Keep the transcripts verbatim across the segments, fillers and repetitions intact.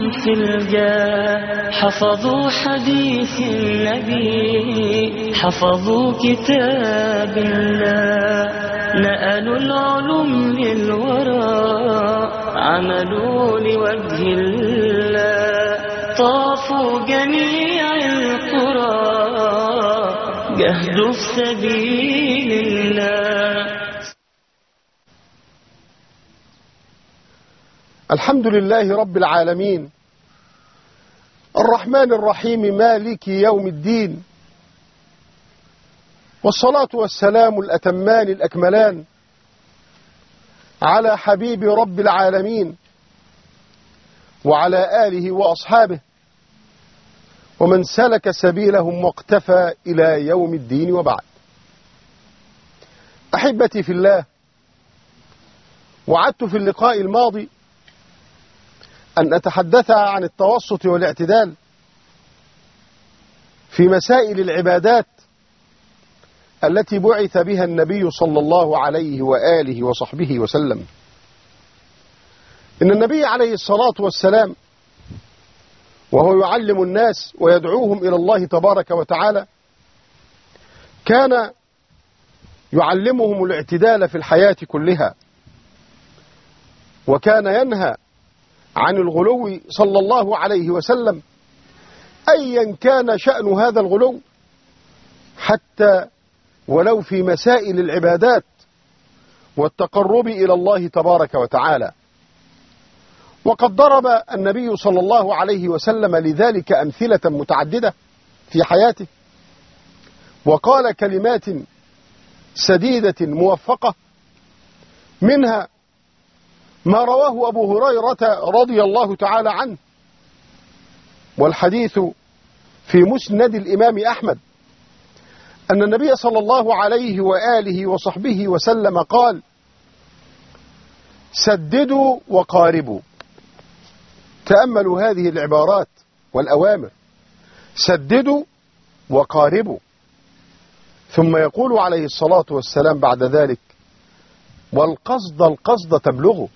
في الجاه، حفظوا حديث النبي، حفظوا كتاب الله، نقلوا العلوم للوراء، عملوا لوجه الله، طافوا جميع القرى، جهدوا في سبيل الله. الحمد لله رب العالمين، الرحمن الرحيم، مالك يوم الدين، والصلاة والسلام الأتمان الأكملان على حبيب رب العالمين وعلى آله وأصحابه ومن سلك سبيلهم واقتفى إلى يوم الدين، وبعد. أحبتي في الله، وعدت في اللقاء الماضي أن أتحدث عن التوسط والاعتدال في مسائل العبادات التي بعث بها النبي صلى الله عليه وآله وصحبه وسلم. إن النبي عليه الصلاة والسلام وهو يعلم الناس ويدعوهم إلى الله تبارك وتعالى كان يعلمهم الاعتدال في الحياة كلها، وكان ينهى عن الغلو صلى الله عليه وسلم أيا كان شأن هذا الغلو، حتى ولو في مسائل العبادات والتقرب إلى الله تبارك وتعالى. وقد ضرب النبي صلى الله عليه وسلم لذلك أمثلة متعددة في حياته، وقال كلمات سديدة موفقة، منها ما رواه أبو هريرة رضي الله تعالى عنه، والحديث في مسند الإمام أحمد، أن النبي صلى الله عليه وآله وصحبه وسلم قال: سددوا وقاربوا. تأملوا هذه العبارات والأوامر: سددوا وقاربوا. ثم يقول عليه الصلاة والسلام بعد ذلك: والقصد القصد تبلغه.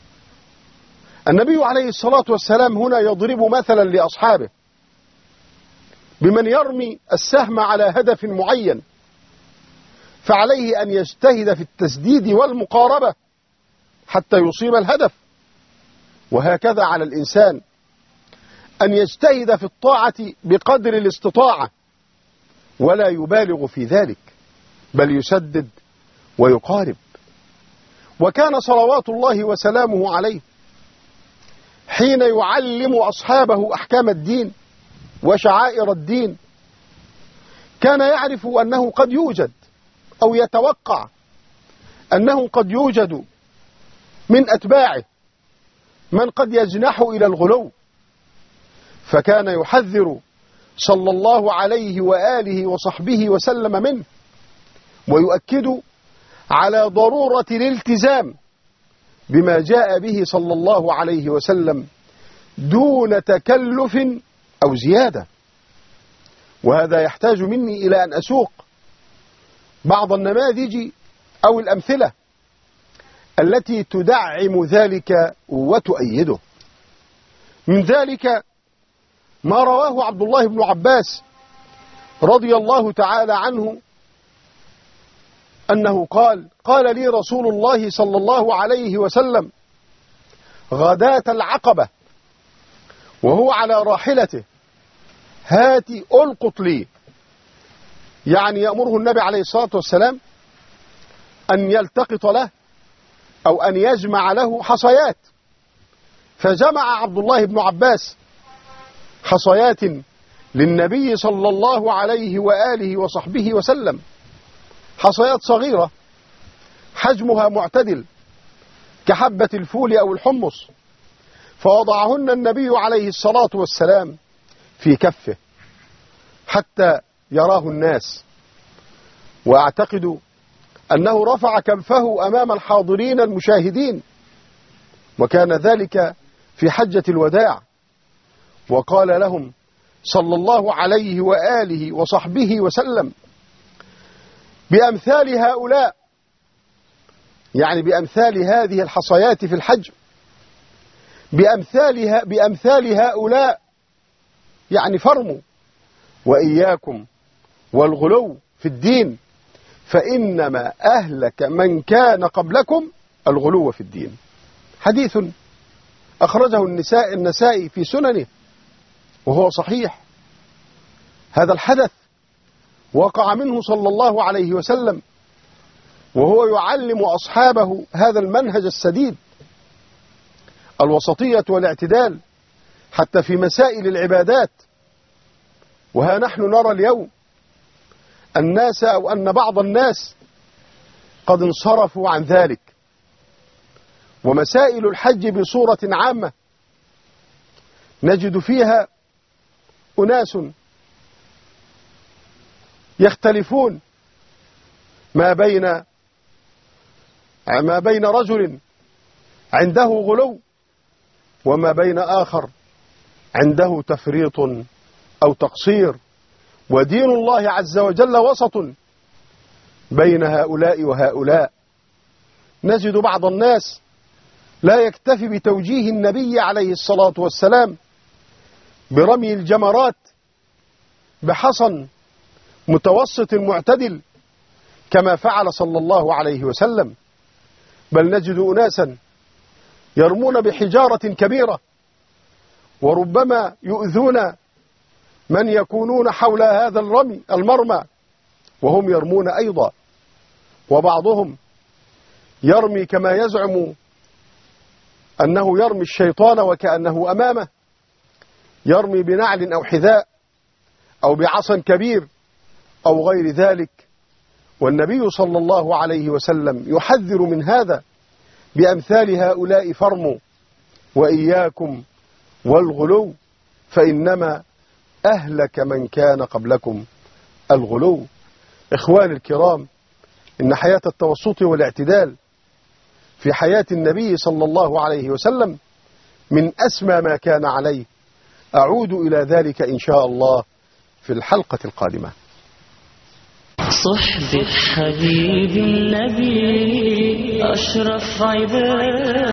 النبي عليه الصلاة والسلام هنا يضرب مثلا لأصحابه بمن يرمي السهم على هدف معين، فعليه أن يجتهد في التسديد والمقاربة حتى يصيب الهدف. وهكذا على الإنسان أن يجتهد في الطاعة بقدر الاستطاعة، ولا يبالغ في ذلك، بل يسدد ويقارب. وكان صلوات الله وسلامه عليه حين يعلم أصحابه أحكام الدين وشعائر الدين كان يعرف أنه قد يوجد أو يتوقع أنه قد يوجد من أتباعه من قد يجنح إلى الغلو، فكان يحذر صلى الله عليه وآله وصحبه وسلم منه، ويؤكد على ضرورة الالتزام بما جاء به صلى الله عليه وسلم دون تكلف أو زيادة. وهذا يحتاج مني إلى أن أسوق بعض النماذج أو الأمثلة التي تدعم ذلك وتؤيده. من ذلك ما رواه عبد الله بن عباس رضي الله تعالى عنه أنه قال: قال لي رسول الله صلى الله عليه وسلم غداة العقبة وهو على راحلته: هات ألقط لي. يعني يأمره النبي عليه الصلاة والسلام أن يلتقط له أو أن يجمع له حصيات. فجمع عبد الله بن عباس حصيات للنبي صلى الله عليه وآله وصحبه وسلم، حصيات صغيرة حجمها معتدل كحبة الفول أو الحمص، فوضعهن النبي عليه الصلاة والسلام في كفه حتى يراه الناس. وأعتقد أنه رفع كفه أمام الحاضرين المشاهدين، وكان ذلك في حجة الوداع، وقال لهم صلى الله عليه وآله وصحبه وسلم: بأمثال هؤلاء، يعني بأمثال هذه الحصيات في الحج، بأمثالها بأمثال هؤلاء، يعني فرموا وإياكم والغلو في الدين، فإنما أهلك من كان قبلكم الغلو في الدين. حديث أخرجه النساء النسائي في سننه وهو صحيح. هذا الحدث وقع منه صلى الله عليه وسلم وهو يعلم أصحابه هذا المنهج السديد، الوسطية والاعتدال حتى في مسائل العبادات. وها نحن نرى اليوم الناس أو أن بعض الناس قد انصرفوا عن ذلك. ومسائل الحج بصورة عامة نجد فيها أناس يختلفون ما بين ما بين رجل عنده غلو وما بين آخر عنده تفريط أو تقصير. ودين الله عز وجل وسط بين هؤلاء وهؤلاء. نجد بعض الناس لا يكتفي بتوجيه النبي عليه الصلاة والسلام برمي الجمرات بحصن متوسط معتدل كما فعل صلى الله عليه وسلم، بل نجد أناسا يرمون بحجارة كبيرة وربما يؤذون من يكونون حول هذا الرمي المرمى وهم يرمون أيضا. وبعضهم يرمي كما يزعم أنه يرمي الشيطان وكأنه أمامه، يرمي بنعل أو حذاء أو بعصا كبير أو غير ذلك. والنبي صلى الله عليه وسلم يحذر من هذا بأمثال هؤلاء فرموا وإياكم والغلو، فإنما أهلك من كان قبلكم الغلو. إخواني الكرام، إن حياة التوسط والاعتدال في حياة النبي صلى الله عليه وسلم من أسمى ما كان عليه. أعود إلى ذلك إن شاء الله في الحلقة القادمة. صحبة حبيب النبي أشرف عباد